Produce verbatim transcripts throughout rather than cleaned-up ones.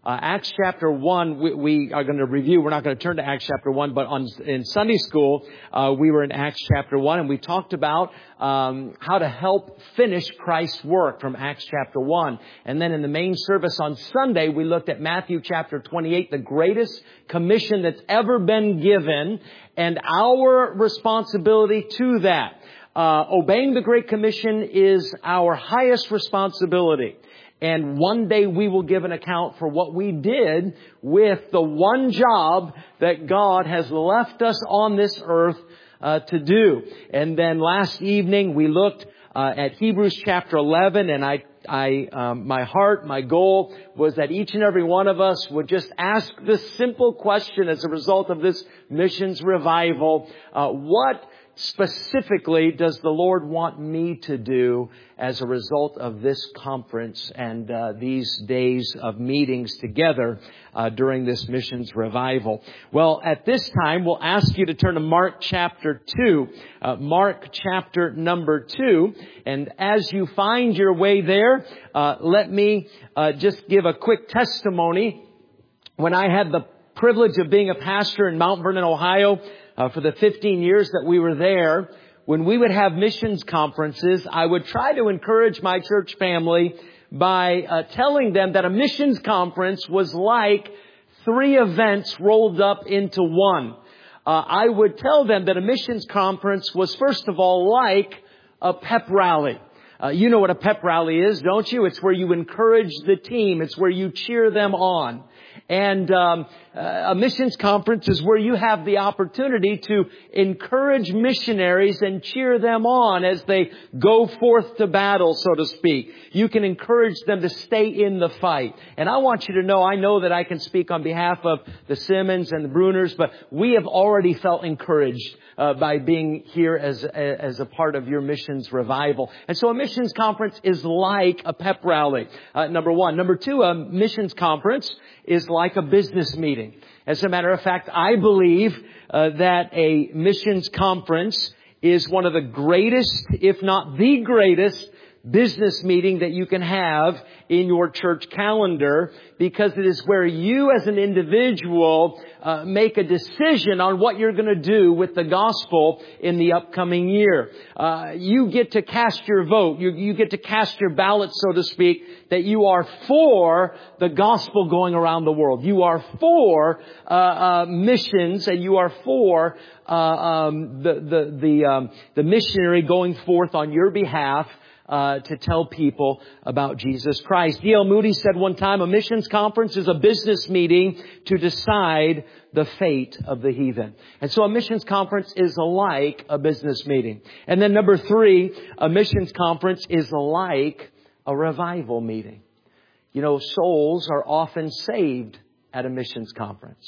Uh, Acts chapter one, we, we are going to review. We're not going to turn to Acts chapter one, but on, in Sunday school, uh, we were in Acts chapter one, and we talked about um, how to help finish Christ's work from Acts chapter one. And then in the main service on Sunday, we looked at Matthew chapter twenty-eight, the greatest commission that's ever been given, and our responsibility to that. Uh, obeying the Great Commission is our highest responsibility. And one day we will give an account for what we did with the one job that God has left us on this earth uh, to do. And then last evening we looked uh, at Hebrews chapter eleven, and I, I, um, my heart, my goal was that each and every one of us would just ask this simple question as a result of this missions revival: uh, what specifically does the Lord want me to do as a result of this conference and uh, these days of meetings together uh, during this missions revival? Well, at this time, we'll ask you to turn to Mark chapter two. Uh, Mark chapter number two. And as you find your way there, uh, let me uh, just give a quick testimony. When I had the privilege of being a pastor in Mount Vernon, Ohio, Uh, for the fifteen years that we were there, when we would have missions conferences, I would try to encourage my church family by uh, telling them that a missions conference was like three events rolled up into one. Uh, I would tell them that a missions conference was, first of all, like a pep rally. Uh, you know what a pep rally is, don't you? It's where you encourage the team. It's where you cheer them on. And um, a missions conference is where you have the opportunity to encourage missionaries and cheer them on as they go forth to battle, so to speak. You can encourage them to stay in the fight. And I want you to know, I know that I can speak on behalf of the Simmons and the Bruners, but we have already felt encouraged uh, by being here as, as a part of your missions revival. And so a missions conference is like a pep rally, uh, number one. Number two, a missions conference is like a business meeting. As a matter of fact, I believe uh, that a missions conference is one of the greatest, if not the greatest, business meeting that you can have in your church calendar, because it is where you as an individual uh, make a decision on what you're going to do with the gospel in the upcoming year. Uh, you get to cast your vote. You, you get to cast your ballot, so to speak, that you are for the gospel going around the world. You are for uh, uh, missions, and you are for uh, um, the the the, um, the missionary going forth on your behalf Uh, to tell people about Jesus Christ. D L Moody said one time, a missions conference is a business meeting to decide the fate of the heathen. And so a missions conference is like a business meeting. And then number three, a missions conference is like a revival meeting. You know, souls are often saved at a missions conference.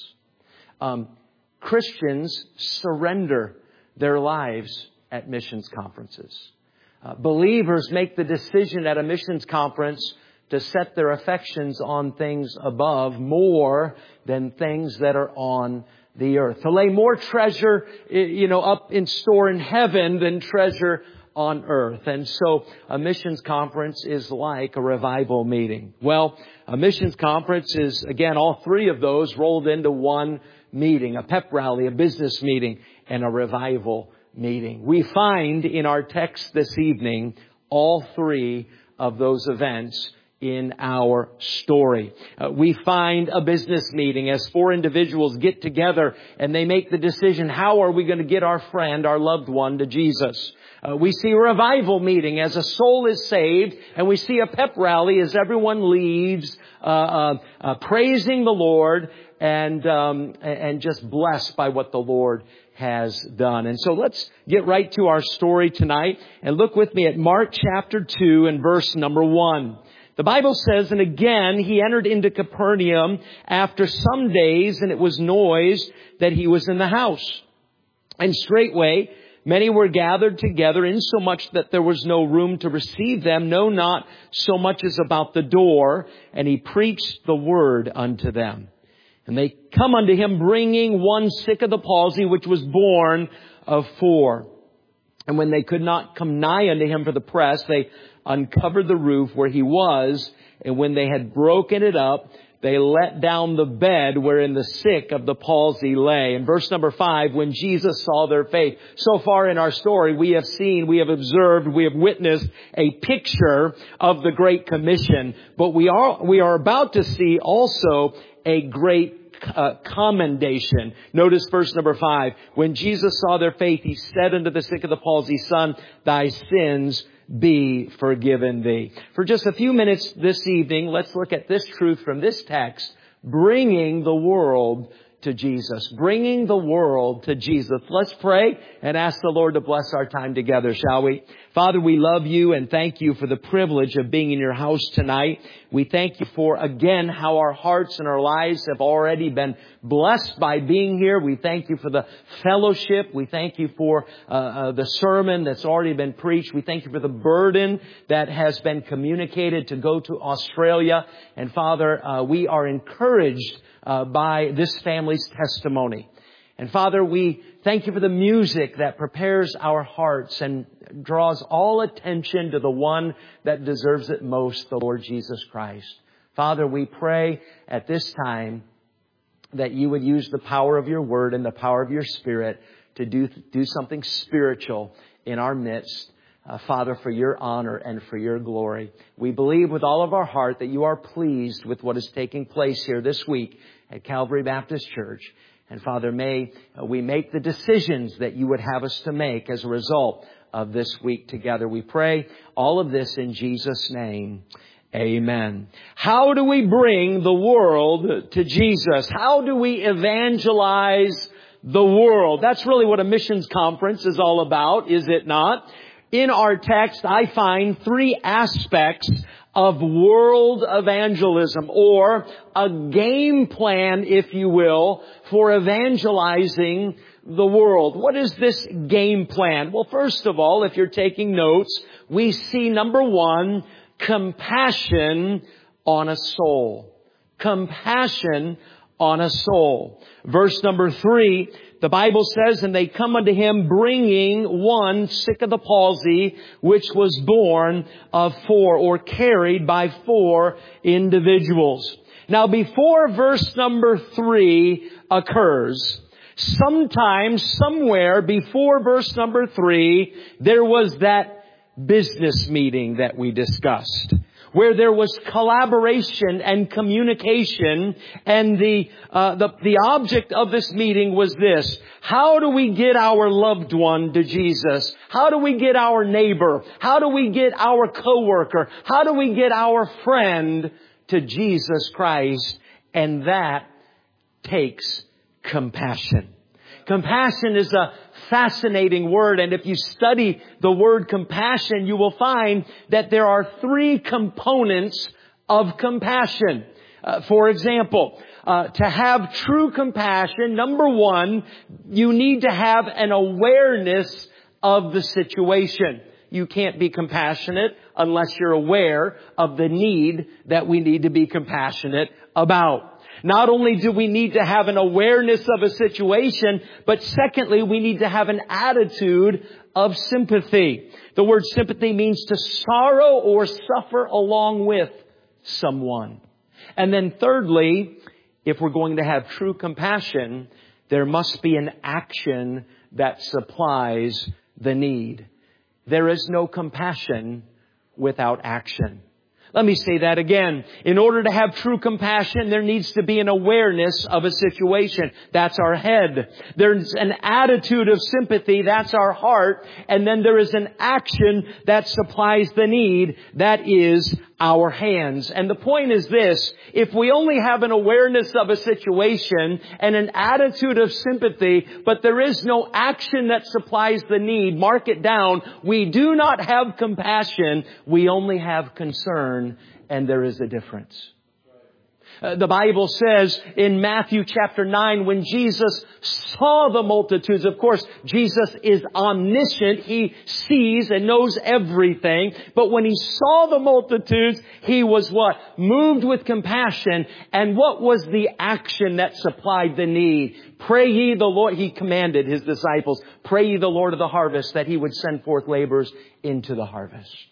Um, Christians surrender their lives at missions conferences. Uh, believers make the decision at a missions conference to set their affections on things above more than things that are on the earth. To lay more treasure, you know, up in store in heaven than treasure on earth. And so a missions conference is like a revival meeting. Well, a missions conference is, again, all three of those rolled into one meeting: a pep rally, a business meeting, and a revival meeting. We find in our text this evening all three of those events in our story. Uh, we find a business meeting as four individuals get together and they make the decision, how are we going to get our friend, our loved one, to Jesus? Uh, we see a revival meeting as a soul is saved, and we see a pep rally as everyone leaves uh, uh, uh, praising the Lord and um, and just blessed by what the Lord has done. And so let's get right to our story tonight and look with me at Mark chapter two and verse number one. The Bible says, and again he entered into Capernaum after some days, and it was noised that he was in the house. And straightway many were gathered together, insomuch that there was no room to receive them, no, not so much as about the door. And he preached the word unto them. And they come unto him, bringing one sick of the palsy, which was born of four. And when they could not come nigh unto him for the press, they uncovered the roof where he was. And when they had broken it up, they let down the bed wherein the sick of the palsy lay. In verse number five, when Jesus saw their faith. So far in our story, we have seen, we have observed, we have witnessed a picture of the Great Commission. But we are, we are about to see also a great Uh, commendation. Notice verse number five. When Jesus saw their faith, He said unto the sick of the palsy, Son, thy sins be forgiven thee. For just a few minutes this evening, let's look at this truth from this text, bringing the world to Jesus. Bringing the world to Jesus. Let's pray and ask the Lord to bless our time together, shall we? Father, we love You and thank You for the privilege of being in Your house tonight. We thank You for, again, how our hearts and our lives have already been blessed by being here. We thank You for the fellowship. We thank You for uh, uh, the sermon that's already been preached. We thank You for the burden that has been communicated to go to Australia. And Father, uh, we are encouraged Uh, by this family's testimony. And Father, we thank You for the music that prepares our hearts and draws all attention to the one that deserves it most, the Lord Jesus Christ. Father, we pray at this time that You would use the power of Your Word and the power of Your Spirit to do, do something spiritual in our midst. Uh, Father, for Your honor and for Your glory. We believe with all of our heart that You are pleased with what is taking place here this week at Calvary Baptist Church. And Father, may uh, we make the decisions that You would have us to make as a result of this week together. We pray all of this in Jesus' name. Amen. How do we bring the world to Jesus? How do we evangelize the world? That's really what a missions conference is all about, is it not? In our text, I find three aspects of world evangelism, or a game plan, if you will, for evangelizing the world. What is this game plan? Well, first of all, if you're taking notes, we see, number one, compassion on a soul. Compassion on a soul. Verse number three, the Bible says, and they come unto Him bringing one sick of the palsy, which was born of four, or carried by four individuals. Now, before verse number three occurs, sometime, somewhere before verse number three, there was that business meeting that we discussed, where there was collaboration and communication, and the, uh, the, the object of this meeting was this: how do we get our loved one to Jesus? How do we get our neighbor? How do we get our coworker? How do we get our friend to Jesus Christ? And that takes compassion. Compassion is a fascinating word, and if you study the word compassion, you will find that there are three components of compassion. Uh, for example, uh, to have true compassion, number one, you need to have an awareness of the situation. You can't be compassionate unless you're aware of the need that we need to be compassionate about. Not only do we need to have an awareness of a situation, but secondly, we need to have an attitude of sympathy. The word sympathy means to sorrow or suffer along with someone. And then thirdly, if we're going to have true compassion, there must be an action that supplies the need. There is no compassion without action. Let me say that again. In order to have true compassion, there needs to be an awareness of a situation. That's our head. There's an attitude of sympathy. That's our heart. And then there is an action that supplies the need. That is our hands. And the point is this: if we only have an awareness of a situation and an attitude of sympathy, but there is no action that supplies the need, mark it down, we do not have compassion. We only have concern, and there is a difference. Uh, the Bible says in Matthew chapter nine, when Jesus saw the multitudes, of course, Jesus is omniscient. He sees and knows everything. But when He saw the multitudes, He was what? Moved with compassion. And what was the action that supplied the need? Pray ye the Lord, He commanded His disciples, pray ye the Lord of the harvest that He would send forth laborers into the harvest.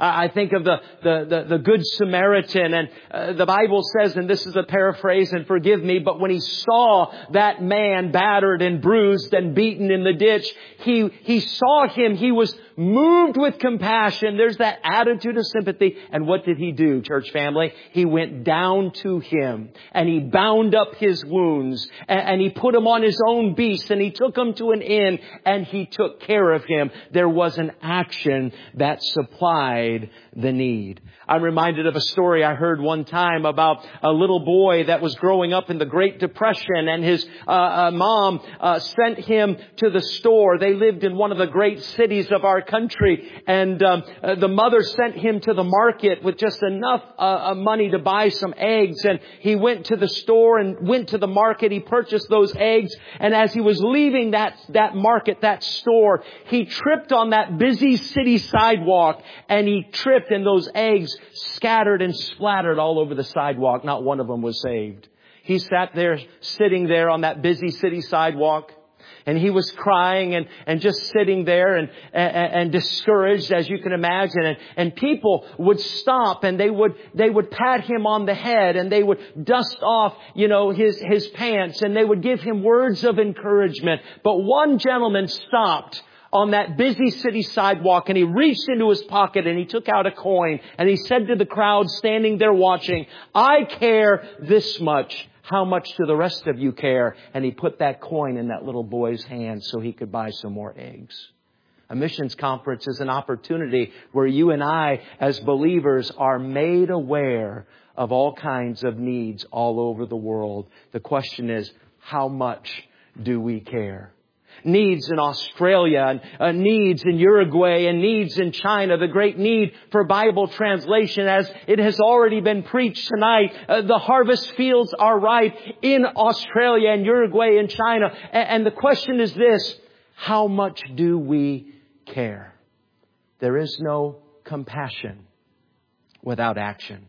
I think of the, the, the, the Good Samaritan, and uh, the Bible says, and this is a paraphrase, and forgive me, but when he saw that man battered and bruised and beaten in the ditch, he, he saw him, he was moved with compassion. There's that attitude of sympathy. And what did he do, church family? He went down to him and he bound up his wounds and, and he put him on his own beast and he took him to an inn and he took care of him. There was an action that supplied the need. I'm reminded of a story I heard one time about a little boy that was growing up in the Great Depression, and his uh, uh, mom uh, sent him to the store. They lived in one of the great cities of our country, and um, uh, the mother sent him to the market with just enough uh, money to buy some eggs, and he went to the store and went to the market. He purchased those eggs, and as he was leaving that that market, that store, he tripped on that busy city sidewalk, and he tripped, and those eggs scattered and splattered all over the sidewalk. Not one of them was saved. He sat there, sitting there on that busy city sidewalk, and he was crying and, and just sitting there and, and, and discouraged, as you can imagine. And, and people would stop and they would, they would pat him on the head and they would dust off, you know, his, his pants, and they would give him words of encouragement. But one gentleman stopped on that busy city sidewalk, and he reached into his pocket and he took out a coin, and he said to the crowd standing there watching, "I care this much. How much do the rest of you care?" And he put that coin in that little boy's hand so he could buy some more eggs. A missions conference is an opportunity where you and I, as believers, are made aware of all kinds of needs all over the world. The question is, how much do we care? Needs in Australia, and uh, needs in Uruguay, and needs in China. The great need for Bible translation, as it has already been preached tonight. Uh, the harvest fields are ripe in Australia and Uruguay and China. And, and the question is this: how much do we care? There is no compassion without action.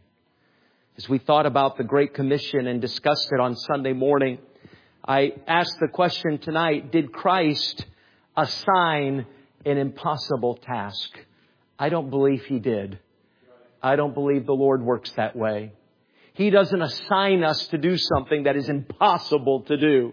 As we thought about the Great Commission and discussed it on Sunday morning, I asked the question tonight, did Christ assign an impossible task? I don't believe He did. I don't believe the Lord works that way. He doesn't assign us to do something that is impossible to do.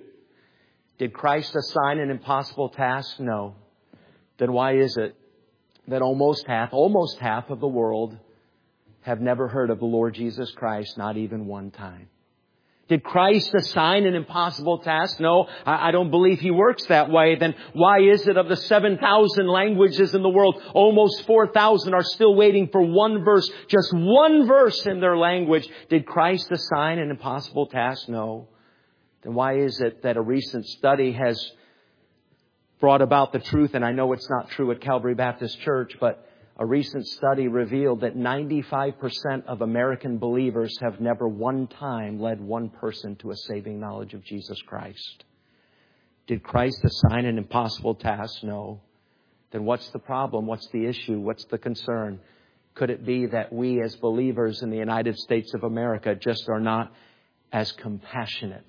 Did Christ assign an impossible task? No. Then why is it that almost half, almost half of the world have never heard of the Lord Jesus Christ, not even one time? Did Christ assign an impossible task? No, I don't believe He works that way. Then why is it of the seven thousand languages in the world, almost four thousand are still waiting for one verse, just one verse in their language? Did Christ assign an impossible task? No. Then why is it that a recent study has brought about the truth, and I know it's not true at Calvary Baptist Church, but a recent study revealed that ninety-five percent of American believers have never one time led one person to a saving knowledge of Jesus Christ. Did Christ assign an impossible task? No. Then what's the problem? What's the issue? What's the concern? Could it be that we as believers in the United States of America just are not as compassionate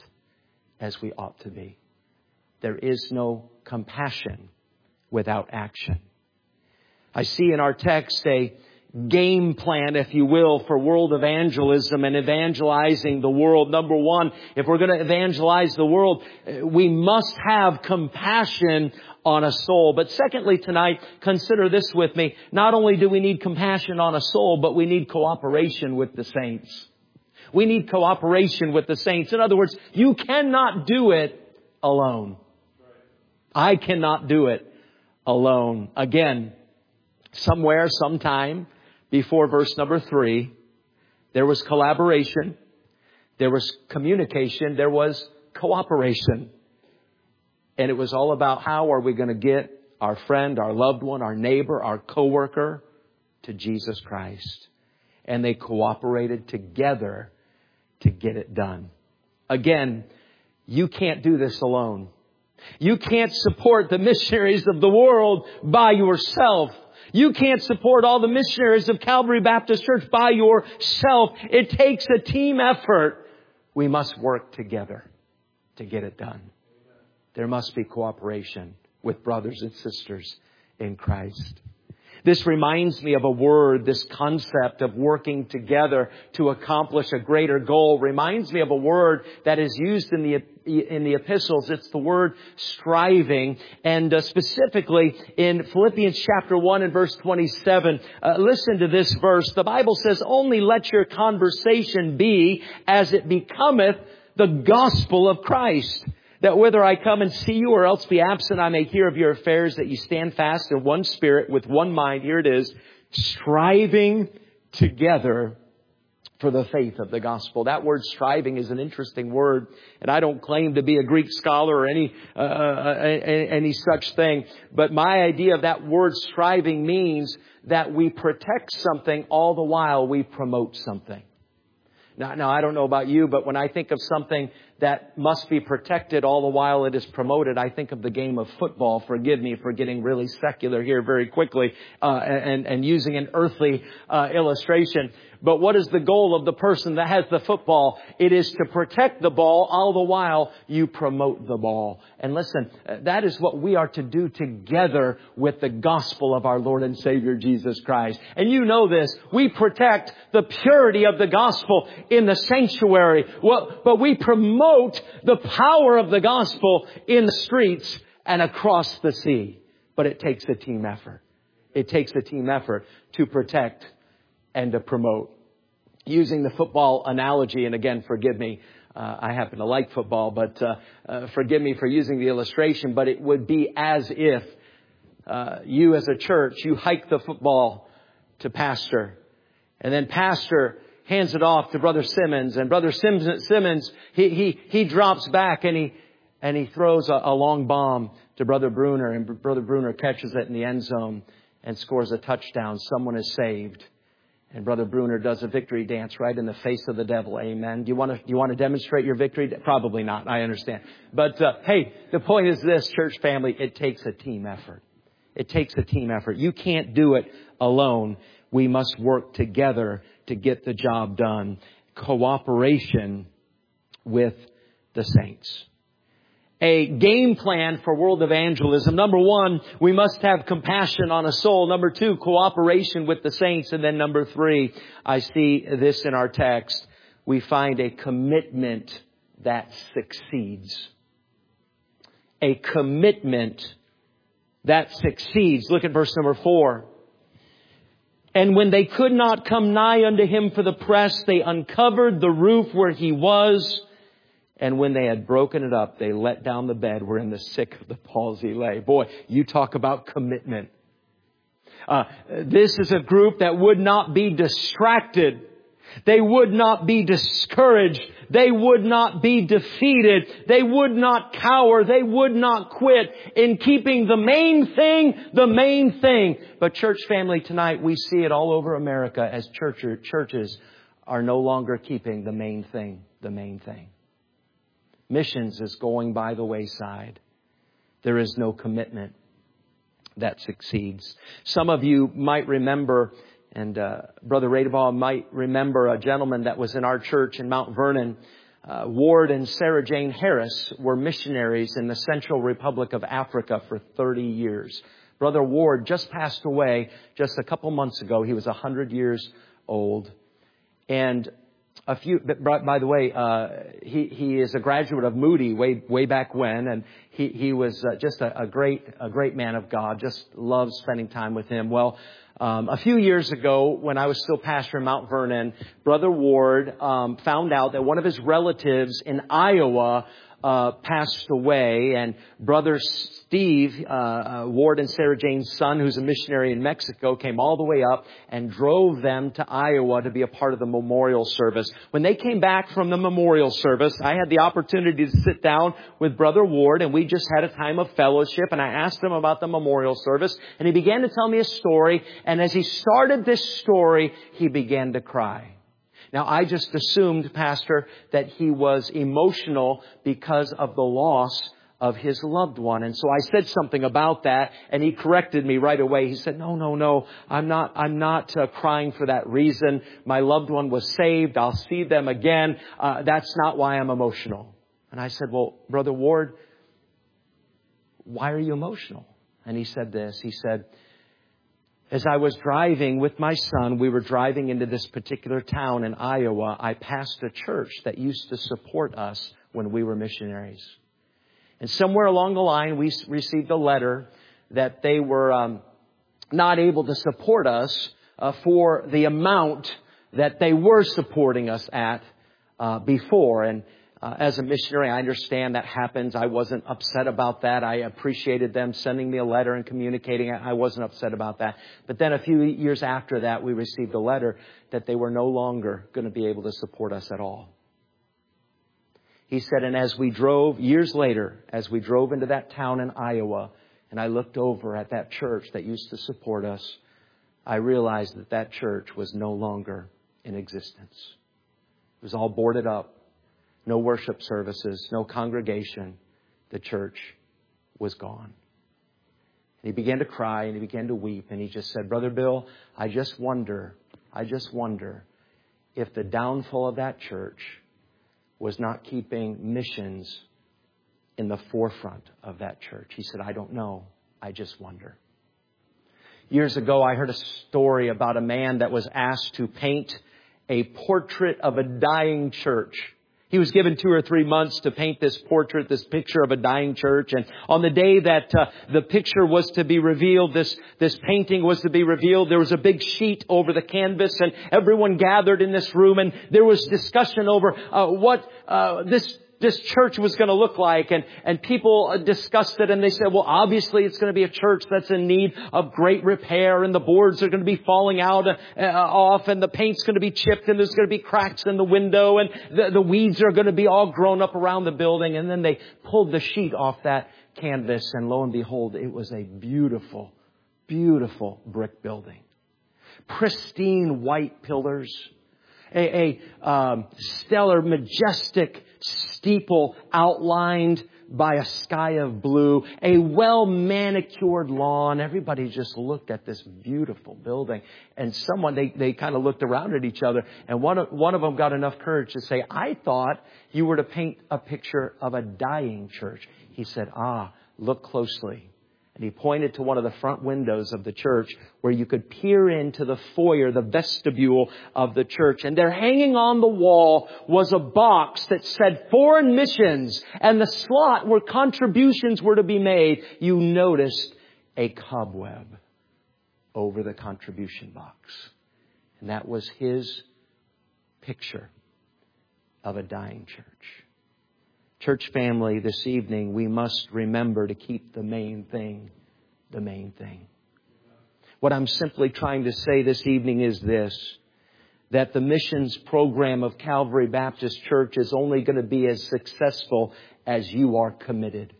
as we ought to be? There is no compassion without action. I see in our text a game plan, if you will, for world evangelism and evangelizing the world. Number one, if we're going to evangelize the world, we must have compassion on a soul. But secondly, tonight, consider this with me. Not only do we need compassion on a soul, but we need cooperation with the saints. We need cooperation with the saints. In other words, you cannot do it alone. I cannot do it alone. Again, somewhere, sometime before verse number three, there was collaboration, there was communication, there was cooperation. And it was all about how are we going to get our friend, our loved one, our neighbor, our coworker to Jesus Christ. And they cooperated together to get it done. Again, you can't do this alone. You can't support the missionaries of the world by yourself. You can't support all the missionaries of Calvary Baptist Church by yourself. It takes a team effort. We must work together to get it done. There must be cooperation with brothers and sisters in Christ. This reminds me of a word, this concept of working together to accomplish a greater goal reminds me of a word that is used in the in the epistles. It's the word striving. And uh, specifically in Philippians chapter one and verse twenty-seven, uh, listen to this verse. The Bible says, only let your conversation be as it becometh the gospel of Christ. That whether I come and see you or else be absent, I may hear of your affairs, that you stand fast in one spirit with one mind. Here it is, striving together for the faith of the gospel. That word striving is an interesting word, and I don't claim to be a Greek scholar or any uh, uh, any such thing. But my idea of that word striving means that we protect something all the while we promote something. Now, now, I don't know about you, but when I think of something that must be protected all the while it is promoted, I think of the game of football. Forgive me for getting really secular here very quickly uh, and, and using an earthly uh, illustration. But what is the goal of the person that has the football? It is to protect the ball all the while you promote the ball. And listen, that is what we are to do together with the gospel of our Lord and Savior Jesus Christ. And you know this, we protect the purity of the gospel in the sanctuary, well, but we promote the power of the gospel in the streets and across the sea. But it takes a team effort. It takes a team effort to protect and to promote. Using the football analogy, and again, forgive me, uh, I happen to like football, but uh, uh, forgive me for using the illustration, but it would be as if uh, you as a church, you hike the football to pastor, and then pastor hands it off to Brother Simmons, and Brother Simmons, Simmons he, he, he drops back and he, and he throws a, a long bomb to Brother Bruner, and Brother Bruner catches it in the end zone and scores a touchdown. Someone is saved. And Brother Bruner does a victory dance right in the face of the devil. Amen. Do you want to, do you want to demonstrate your victory? Probably not. I understand. But, uh, hey, the point is this, church family, it takes a team effort. It takes a team effort. You can't do it alone. We must work together to get the job done. Cooperation with the saints. A game plan for world evangelism. Number one, we must have compassion on a soul. Number two, cooperation with the saints. And then number three, I see this in our text. We find a commitment that succeeds. A commitment that succeeds. Look at verse number four. And when they could not come nigh unto him for the press, they uncovered the roof where he was. And when they had broken it up, they let down the bed wherein the sick of the palsy lay. Boy, you talk about commitment. Uh, this is a group that would not be distracted. They would not be discouraged. They would not be defeated. They would not cower. They would not quit in keeping the main thing, the main thing. But church family, tonight we see it all over America as church, churches are no longer keeping the main thing, the main thing. Missions is going by the wayside. There is no commitment that succeeds. Some of you might remember, and uh, Brother Radebaugh might remember a gentleman that was in our church in Mount Vernon. Uh, Ward and Sarah Jane Harris were missionaries in the Central Republic of Africa for thirty years. Brother Ward just passed away just a couple months ago. He was one hundred years old. And A few, by the way, uh, he, he is a graduate of Moody way, way back when, and he, he was uh, just a, a great, a great man of God. Just loved spending time with him. Well, um, a few years ago, when I was still pastor in Mount Vernon, Brother Ward, um, found out that one of his relatives in Iowa, uh, passed away, and Brother Steve, uh, uh, Ward and Sarah Jane's son, who's a missionary in Mexico, came all the way up and drove them to Iowa to be a part of the memorial service. When they came back from the memorial service, I had the opportunity to sit down with Brother Ward, and we just had a time of fellowship, and I asked him about the memorial service, and he began to tell me a story, and as he started this story, he began to cry. Now, I just assumed, Pastor, that he was emotional because of the loss of his loved one. And so I said something about that, and he corrected me right away. He said, no, no, no, I'm not, I'm not uh, crying for that reason. My loved one was saved. I'll see them again. Uh, that's not why I'm emotional. And I said, well, Brother Ward, why are you emotional? And he said this. He said, As I was driving with my son, we were driving into this particular town in Iowa. I passed a church that used to support us when we were missionaries. And somewhere along the line, we received a letter that they were um, not able to support us uh, for the amount that they were supporting us at uh, before. And Uh, as a missionary, I understand that happens. I wasn't upset about that. I appreciated them sending me a letter and communicating it. I wasn't upset about that. But then a few years after that, we received a letter that they were no longer going to be able to support us at all. He said, and as we drove, years later, as we drove into that town in Iowa, and I looked over at that church that used to support us, I realized that that church was no longer in existence. It was all boarded up. No worship services, no congregation. The church was gone. And he began to cry and he began to weep. And he just said, Brother Bill, I just wonder, I just wonder if the downfall of that church was not keeping missions in the forefront of that church. He said, I don't know. I just wonder. Years ago, I heard a story about a man that was asked to paint a portrait of a dying church. He was given two or three months to paint this portrait, this picture of a dying church. And on the day that uh, the picture was to be revealed, this, this painting was to be revealed, there was a big sheet over the canvas and everyone gathered in this room and there was discussion over uh, what uh, this this church was going to look like. And, and people discussed it and they said, well, obviously it's going to be a church that's in need of great repair and the boards are going to be falling out uh, off and the paint's going to be chipped and there's going to be cracks in the window and the, the weeds are going to be all grown up around the building. And then they pulled the sheet off that canvas and lo and behold, it was a beautiful, beautiful brick building. Pristine white pillars. A, a um, stellar, majestic steeple outlined by a sky of blue, a well-manicured lawn. Everybody just looked at this beautiful building. And someone, they, they kind of looked around at each other. And one of, one of them got enough courage to say, I thought you were to paint a picture of a dying church. He said, ah, look closely. And he pointed to one of the front windows of the church where you could peer into the foyer, the vestibule of the church. And there hanging on the wall was a box that said foreign missions and the slot where contributions were to be made. You noticed a cobweb over the contribution box. And that was his picture of a dying church. Church family, this evening, we must remember to keep the main thing, the main thing. What I'm simply trying to say this evening is this, that the missions program of Calvary Baptist Church is only going to be as successful as you are committed.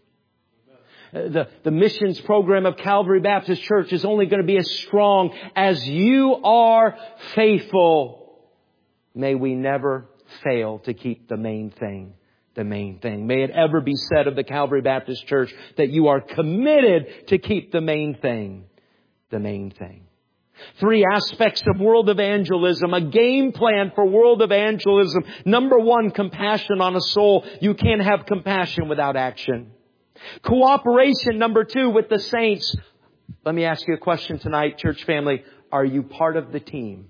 The, the missions program of Calvary Baptist Church is only going to be as strong as you are faithful. May we never fail to keep the main thing. The main thing. May it ever be said of the Calvary Baptist Church that you are committed to keep the main thing, the main thing. Three aspects of world evangelism, a game plan for world evangelism. Number one, compassion on a soul. You can't have compassion without action. Cooperation, number two, with the saints. Let me ask you a question tonight, church family. Are you part of the team?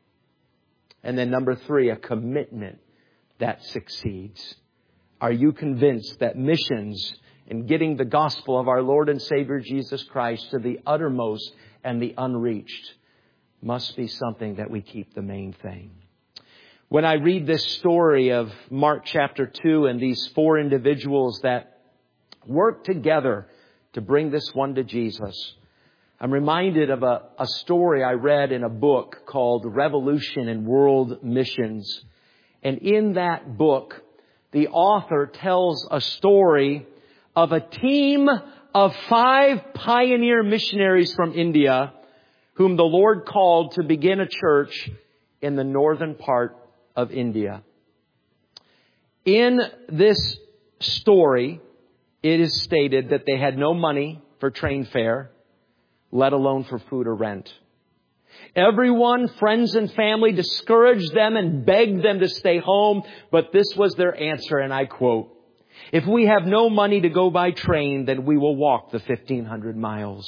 And then number three, a commitment that succeeds. Are you convinced that missions and getting the gospel of our Lord and Savior Jesus Christ to the uttermost and the unreached must be something that we keep the main thing? When I read this story of Mark chapter two and these four individuals that work together to bring this one to Jesus, I'm reminded of a, a story I read in a book called Revolution in World Missions. And in that book, the author tells a story of a team of five pioneer missionaries from India whom the Lord called to begin a church in the northern part of India. In this story, it is stated that they had no money for train fare, let alone for food or rent. Everyone, friends and family, discouraged them and begged them to stay home. But this was their answer, and I quote, "If we have no money to go by train, then we will walk the fifteen hundred miles.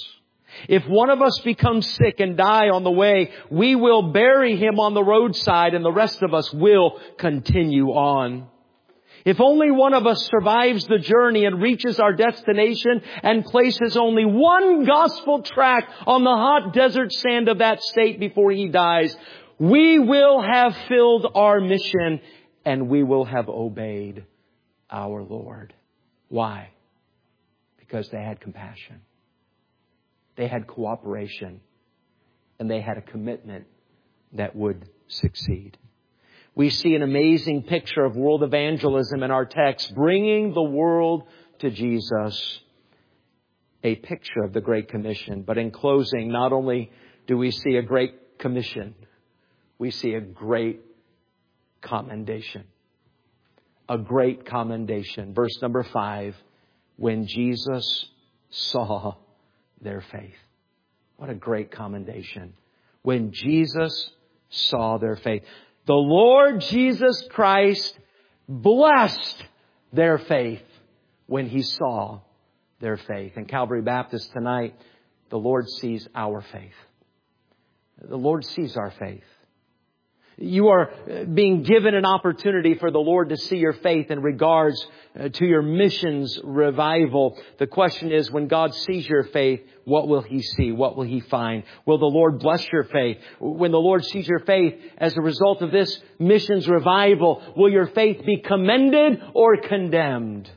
If one of us becomes sick and die on the way, we will bury him on the roadside and the rest of us will continue on. If only one of us survives the journey and reaches our destination and places only one gospel tract on the hot desert sand of that state before he dies, we will have filled our mission and we will have obeyed our Lord. Why? Because they had compassion. They had cooperation. And they had a commitment that would succeed. We see an amazing picture of world evangelism in our text, bringing the world to Jesus. A picture of the Great Commission. But in closing, not only do we see a great commission, we see a great commendation. A great commendation. Verse number five, when Jesus saw their faith. What a great commendation. When Jesus saw their faith. The Lord Jesus Christ blessed their faith when He saw their faith. And Calvary Baptist tonight, the Lord sees our faith. The Lord sees our faith. You are being given an opportunity for the Lord to see your faith in regards to your missions revival. The question is, when God sees your faith, what will He see? What will He find? Will the Lord bless your faith? When the Lord sees your faith as a result of this missions revival, will your faith be commended or condemned?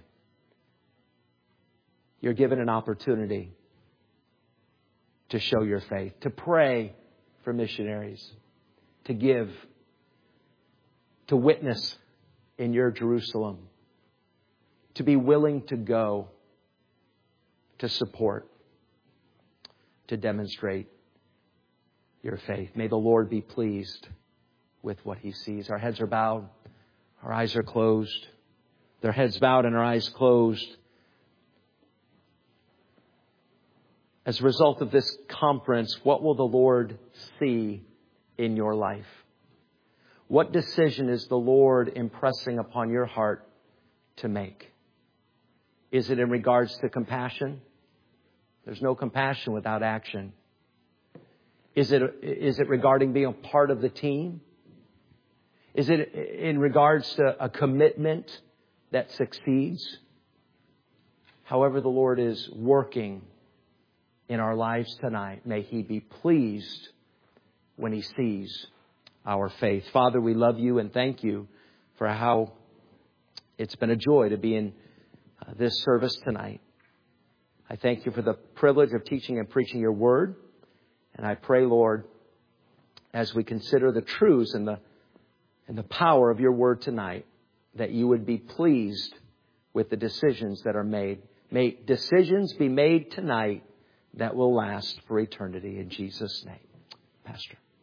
You're given an opportunity to show your faith, to pray for missionaries, to give, to witness in your Jerusalem, to be willing to go, to support, to demonstrate your faith. May the Lord be pleased with what He sees. Our heads are bowed. Our eyes are closed. Their heads bowed and our eyes closed. As a result of this conference, what will the Lord see in your life? What decision is the Lord impressing upon your heart to make? Is it in regards to compassion? There's no compassion without action. Is it, is it regarding being a part of the team? Is it in regards to a commitment that succeeds? However the Lord is working in our lives tonight, may He be pleased when He sees our faith. Father, we love You and thank You for how it's been a joy to be in uh, this service tonight. I thank You for the privilege of teaching and preaching Your Word. And I pray, Lord, as we consider the truths and the, and the power of Your Word tonight, that You would be pleased with the decisions that are made. May decisions be made tonight that will last for eternity. In Jesus' name. Pastor.